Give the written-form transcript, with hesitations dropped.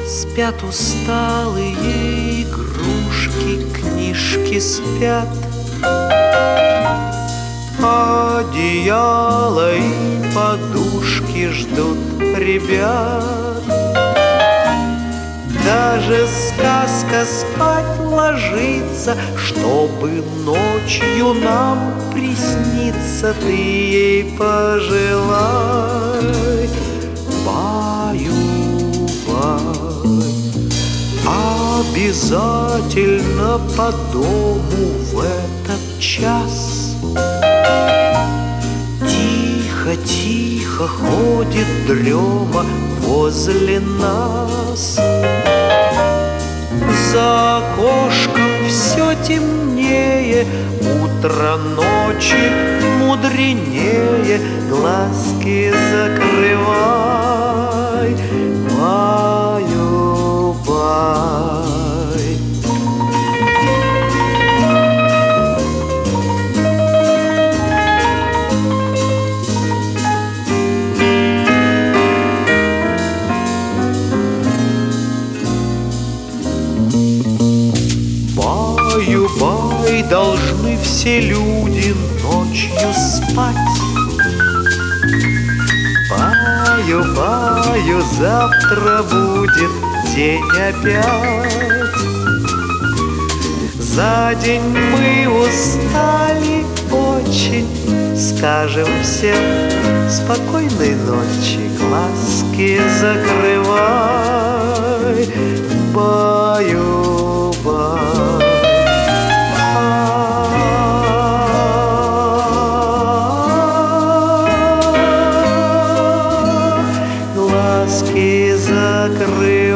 Спят усталые игрушки, книжки спят, одеяло и подушки ждут ребят. Даже сказка спать ложится, чтобы ночью нам присниться. Ты ей пожелай, баю-бай. Обязательно по дому в этот час тихо-тихо ходит дрема возле нас. За окошком все темнее, утро ночи мудренее. Глазки закрывай, баю-бай. Баю-бай, должны все люди ночью спать. Баю-баю, завтра будет день опять. За день мы устали очень, скажем всем спокойной ночи. Глазки закрывай, баю-бай. Глазки закрывай.